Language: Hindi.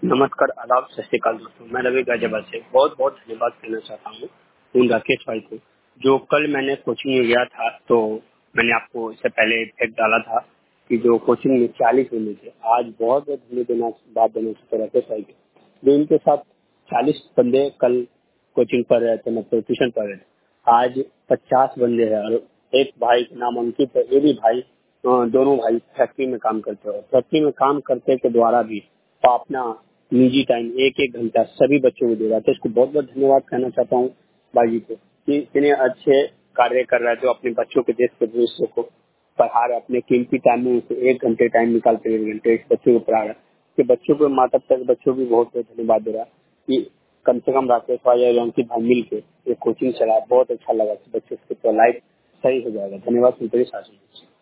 नमस्कार, आदाब, सत श्री अकाल दोस्तों। मैं रवि गाजियाबाद से बहुत बहुत धन्यवाद कहना चाहता हूँ उन राकेश भाई को, जो कल मैंने कोचिंग में गया था। तो मैंने आपको इससे पहले फैक्ट डाला था कि जो कोचिंग में 40 बंदे थे, आज बहुत बहुत धन्यवाद देना चाहता राकेश भाई के, जो इनके साथ 40 बंदे कल कोचिंग पढ़ रहे थे, मतलब ट्यूशन पढ़ रहे थे। आज 50 बंदे हैं और एक भाई का नाम अंकित है। ये भी भाई, दोनों भाई फैक्ट्री में काम करते हैं। फैक्ट्री में काम करते के द्वारा भी वो अपना निजी टाइम एक एक घंटा सभी बच्चों को दे रहा था। इसको बहुत बहुत धन्यवाद कहना चाहता हूँ भाई जी को कि इतने अच्छे कार्य कर रहा है, जो अपने बच्चों के देश के भविष्य को पढ़ा रहा है। अपने कीमती टाइम में से 1 घंटे टाइम निकाल कर 1 घंटे इस बच्चों को पढ़ा रहा है। कि बच्चों को, माता पिता के बच्चों को भी बहुत बहुत धन्यवाद दे रहा है कि कम से कम राकेश भाई और अंकित भाई मिल के ये कोचिंग चला। बहुत अच्छा लगा कि बच्चों की लाइफ सही हो जाएगा। धन्यवाद सुनते शासन।